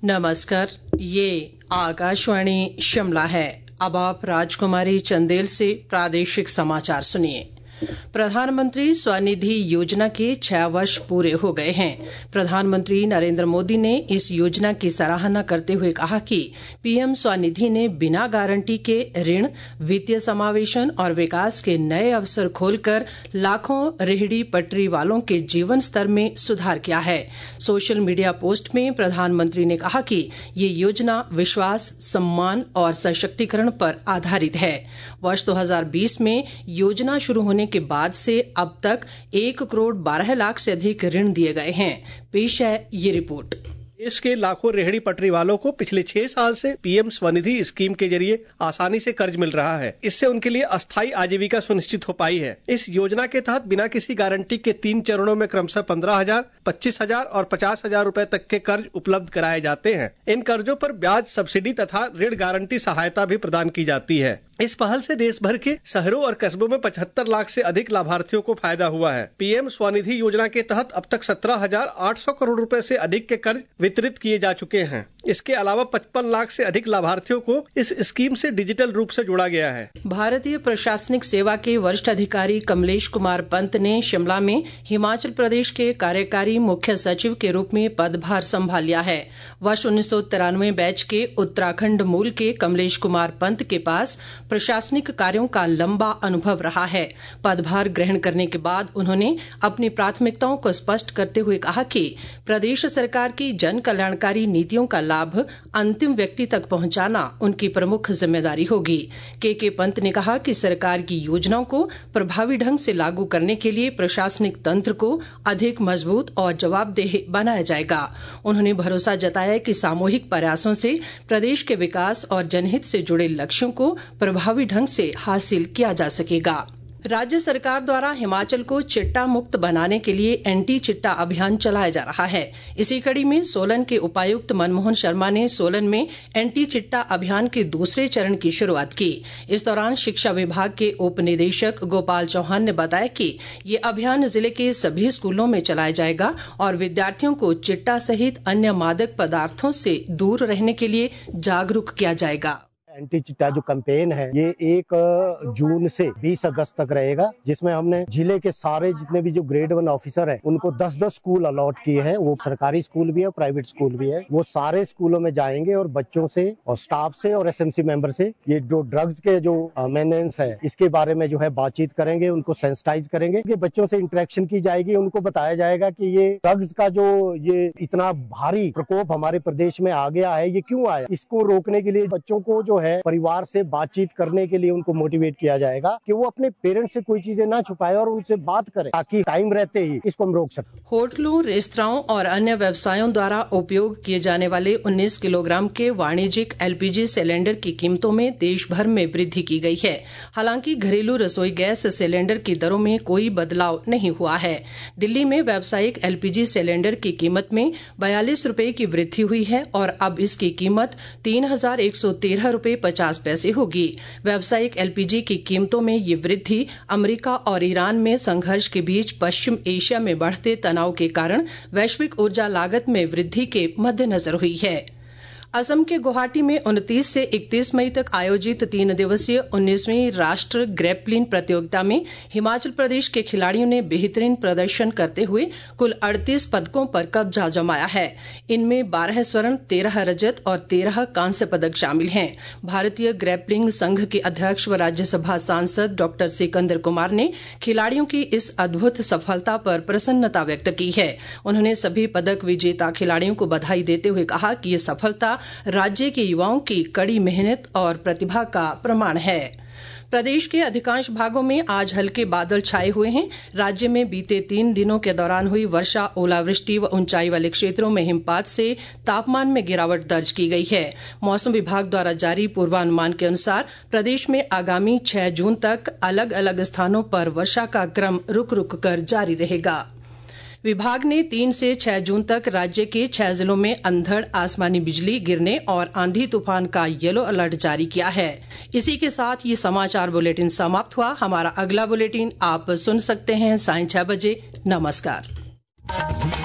नमस्कार, ये आकाशवाणी शिमला है। अब आप राजकुमारी चंदेल से प्रादेशिक समाचार सुनिए। प्रधानमंत्री स्वनिधि योजना के 6 वर्ष पूरे हो गए हैं। प्रधानमंत्री नरेंद्र मोदी ने इस योजना की सराहना करते हुए कहा कि पीएम स्वनिधि ने बिना गारंटी के ऋण, वित्तीय समावेशन और विकास के नए अवसर खोलकर लाखों रेहड़ी पटरी वालों के जीवन स्तर में सुधार किया है। सोशल मीडिया पोस्ट में प्रधानमंत्री ने कहा कि ये योजना विश्वास, सम्मान और सशक्तिकरण पर आधारित है। वर्ष 2020 में योजना शुरू होने के बाद से अब तक 1 करोड़ 12 लाख से अधिक ऋण दिए गए हैं। पेश है ये रिपोर्ट। देश के लाखों रेहड़ी पटरी वालों को पिछले 6 साल से पीएम स्वनिधि स्कीम के जरिए आसानी से कर्ज मिल रहा है। इससे उनके लिए अस्थायी आजीविका सुनिश्चित हो पाई है। इस योजना के तहत बिना किसी गारंटी के 3 चरणों में क्रमशः 15,000, 25,000 और 50,000 रुपए तक के कर्ज उपलब्ध कराए जाते हैं। इन कर्जों पर ब्याज सब्सिडी तथा ऋण गारंटी सहायता भी प्रदान की जाती है। इस पहल से देश भर के शहरों और कस्बों में 75 लाख से अधिक लाभार्थियों को फायदा हुआ है। पीएम स्वनिधि योजना के तहत अब तक 17,800 करोड़ रुपए से अधिक के कर्ज वितरित किए जा चुके हैं। इसके अलावा 55 लाख से अधिक लाभार्थियों को इस स्कीम से डिजिटल रूप से जोड़ा गया है। भारतीय प्रशासनिक सेवा के वरिष्ठ अधिकारी कमलेश कुमार पंत ने शिमला में हिमाचल प्रदेश के कार्यकारी मुख्य सचिव के रूप में पदभार संभाल लिया है। वर्ष 1993 बैच के उत्तराखंड मूल के कमलेश कुमार पंत के पास प्रशासनिक कार्यों का लंबा अनुभव रहा है। पदभार ग्रहण करने के बाद उन्होंने अपनी प्राथमिकताओं को स्पष्ट करते हुए कहा कि प्रदेश सरकार की जन कल्याणकारी नीतियों का लाभ अंतिम व्यक्ति तक पहुंचाना उनकी प्रमुख जिम्मेदारी होगी। के पंत ने कहा कि सरकार की योजनाओं को प्रभावी ढंग से लागू करने के लिए प्रशासनिक तंत्र को अधिक मजबूत और जवाबदेह बनाया जाएगा। उन्होंने भरोसा जताया कि सामूहिक प्रयासों से प्रदेश के विकास और जनहित से जुड़े लक्ष्यों को प्रभावी ढंग से हासिल किया जा सकेगा। राज्य सरकार द्वारा हिमाचल को चिट्टा मुक्त बनाने के लिए एंटी चिट्टा अभियान चलाया जा रहा है। इसी कड़ी में सोलन के उपायुक्त मनमोहन शर्मा ने सोलन में एंटी चिट्टा अभियान के दूसरे चरण की शुरुआत की। इस दौरान शिक्षा विभाग के उप निदेशक गोपाल चौहान ने बताया कि ये अभियान जिले के सभी स्कूलों में चलाया जाएगा और विद्यार्थियों को चिट्टा सहित अन्य मादक पदार्थों से दूर रहने के लिए जागरूक किया जाएगा। एंटी चिट्टा जो कैंपेन है ये 1 जून से 20 अगस्त तक रहेगा, जिसमें हमने जिले के सारे जितने भी जो ग्रेड 1 ऑफिसर हैं उनको 10-10 स्कूल अलॉट किए हैं। वो सरकारी स्कूल भी है, प्राइवेट स्कूल भी है। वो सारे स्कूलों में जाएंगे और बच्चों से और स्टाफ से और एसएमसी मेंबर से ये जो ड्रग्स के जो मेनेंस है इसके बारे में जो है बातचीत करेंगे, उनको सेंसिटाइज करेंगे। ये बच्चों से इंटरेक्शन की जाएगी, उनको बताया जाएगा कि ये ड्रग्स का जो ये इतना भारी प्रकोप हमारे प्रदेश में आ गया है, ये क्यों आया। इसको रोकने के लिए बच्चों को जो परिवार से बातचीत करने के लिए उनको मोटिवेट किया जाएगा कि वो अपने पेरेंट्स से कोई चीजें ना छुपाए और उनसे बात करें, ताकि टाइम रहते ही इसको हम रोक सकें। होटलों, रेस्तराओं और अन्य व्यवसायों द्वारा उपयोग किए जाने वाले 19 किलोग्राम के वाणिज्यिक एलपीजी सिलेंडर की कीमतों में देश भर में वृद्धि की गई है। हालांकि घरेलू रसोई गैस सिलेंडर की दरों में कोई बदलाव नहीं हुआ है। दिल्ली में व्यावसायिक एलपीजी सिलेंडर की कीमत में 42 रुपए की वृद्धि हुई है और अब इसकी कीमत 3,113 रुपए 50 पैसे होगी। व्यावसायिक एलपीजी की कीमतों में ये वृद्धि अमेरिका और ईरान में संघर्ष के बीच पश्चिम एशिया में बढ़ते तनाव के कारण वैश्विक ऊर्जा लागत में वृद्धि के मद्देनजर हुई है। असम के गुवाहाटी में 29 से 31 मई तक आयोजित 3 दिवसीय 19वीं राष्ट्रीय ग्रैपलिन प्रतियोगिता में हिमाचल प्रदेश के खिलाड़ियों ने बेहतरीन प्रदर्शन करते हुए कुल 38 पदकों पर कब्जा जमाया है। इनमें 12 स्वर्ण, 13 रजत और 13 कांस्य पदक शामिल हैं। भारतीय ग्रैपलिंग संघ के अध्यक्ष व राज्यसभा सांसद डॉक्टर सिकंदर कुमार ने खिलाड़ियों की इस अद्भुत सफलता पर प्रसन्नता व्यक्त की है। उन्होंने सभी पदक विजेता खिलाड़ियों को बधाई देते हुए कहा कि ये सफलता राज्य के युवाओं की कड़ी मेहनत और प्रतिभा का प्रमाण है। प्रदेश के अधिकांश भागों में आज हल्के बादल छाए हुए हैं। राज्य में बीते 3 दिनों के दौरान हुई वर्षा, ओलावृष्टि व ऊंचाई वाले क्षेत्रों में हिमपात से तापमान में गिरावट दर्ज की गई है। मौसम विभाग द्वारा जारी पूर्वानुमान के अनुसार प्रदेश में आगामी 6 जून तक अलग अलग स्थानों पर वर्षा का क्रम रुक रुक कर जारी रहेगा। विभाग ने 3 से 6 जून तक राज्य के 6 जिलों में अंधड़, आसमानी बिजली गिरने और आंधी तूफान का येलो अलर्ट जारी किया है। इसी के साथ ये समाचार बुलेटिन समाप्त हुआ। हमारा अगला बुलेटिन आप सुन सकते हैं 6:30 बजे। नमस्कार।